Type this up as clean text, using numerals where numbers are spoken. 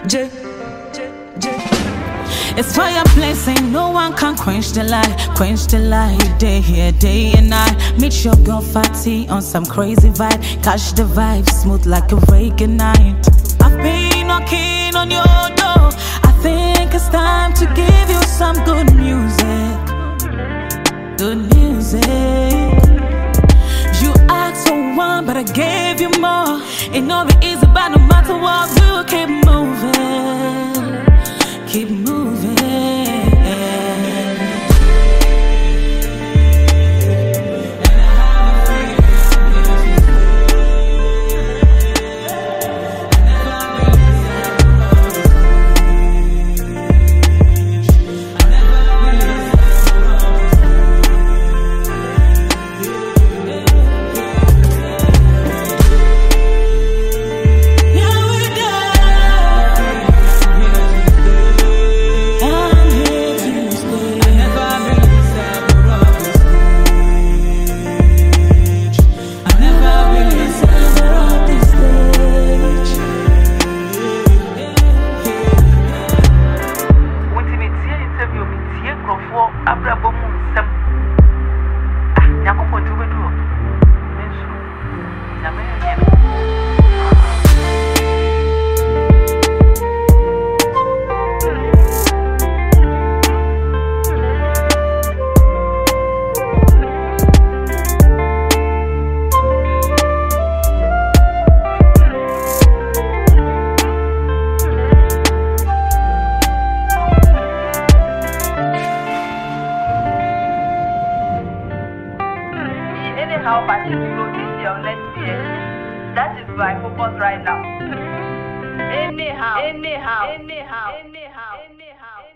It's fireplace, ain't no one can quench the light, day here, day and night. Meet your girl Fatty on some crazy vibe, catch the vibe, smooth like a Reagan night. I've been knocking on your door, I think it's time to give you some good music. Good music. You asked for one, but I gave you more. It no be easy, but no matter what, we'll keep moving. Keep moving. How fast you grow this year or next year. That is my focus right now. Anyhow.